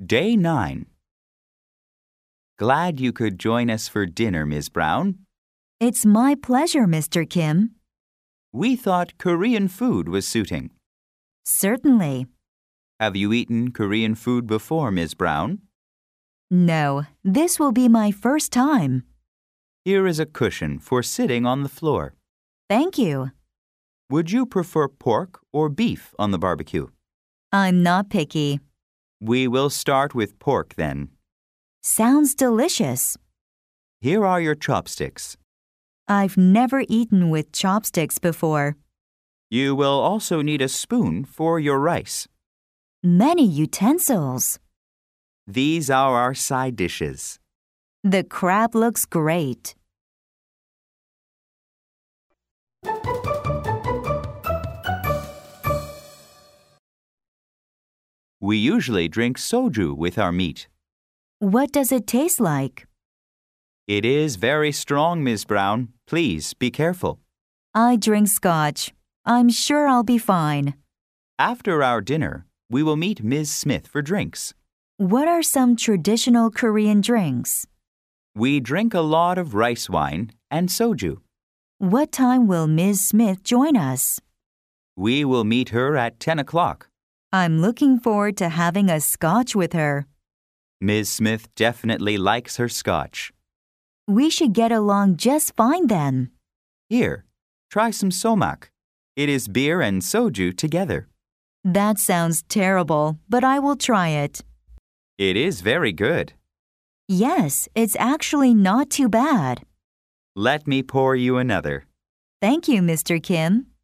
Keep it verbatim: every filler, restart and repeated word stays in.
Day nine. Glad you could join us for dinner, Miz Brown. It's my pleasure, Mister Kim. We thought Korean food was suiting. Certainly. Have you eaten Korean food before, Miz Brown? No, this will be my first time. Here is a cushion for sitting on the floor. Thank you. Would you prefer pork or beef on the barbecue? I'm not picky. We will start with pork then. Sounds delicious. Here are your chopsticks. I've never eaten with chopsticks before. You will also need a spoon for your rice. Many utensils. These are our side dishes. The crab looks great. We usually drink soju with our meat. What does it taste like? It is very strong, Miz Brown. Please be careful. I drink scotch. I'm sure I'll be fine. After our dinner, we will meet Miz Smith for drinks. What are some traditional Korean drinks? We drink a lot of rice wine and soju. What time will Miz Smith join us? We will meet her at ten o'clock. I'm looking forward to having a scotch with her. Miz Smith definitely likes her scotch. We should get along just fine then. Here, try some somak. It is beer and soju together. That sounds terrible, but I will try it. It is very good. Yes, it's actually not too bad. Let me pour you another. Thank you, Mister Kim.